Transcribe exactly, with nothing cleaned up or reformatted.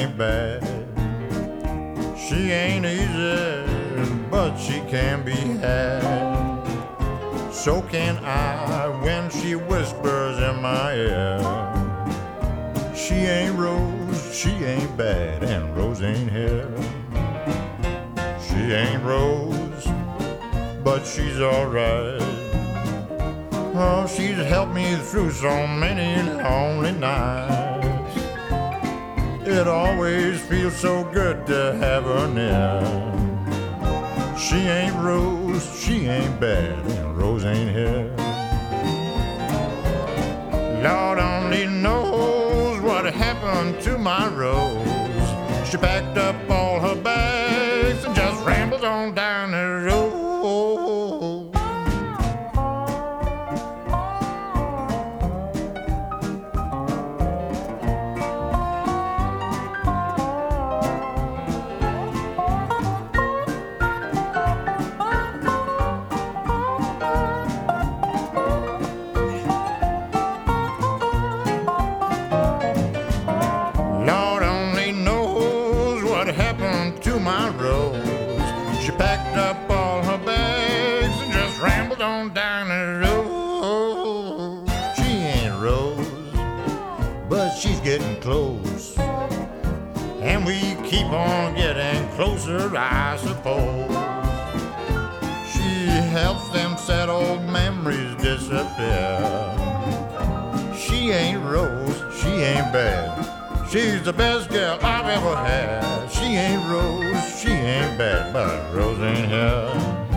ain't bad. She ain't easy, but she can be had. So can I when she whispers in my ear. She ain't Rose, she ain't bad, and Rose ain't here. She ain't Rose, but she's alright. Oh, she's helped me through so many lonely nights. It always feels so good to have her near. She ain't Rose, she ain't bad, and Rose ain't here. Lord only knows what happened to my Rose. She packed up all her bags and just rambled on down the road. My Rose, she packed up all her bags and just rambled on down the road. She ain't Rose, but she's getting close, and we keep on getting closer, I suppose. She helps them sad old memories disappear. She ain't Rose, she ain't bad, she's the best girl I've ever had. She ain't Rose, she ain't bad, but Rose ain't here.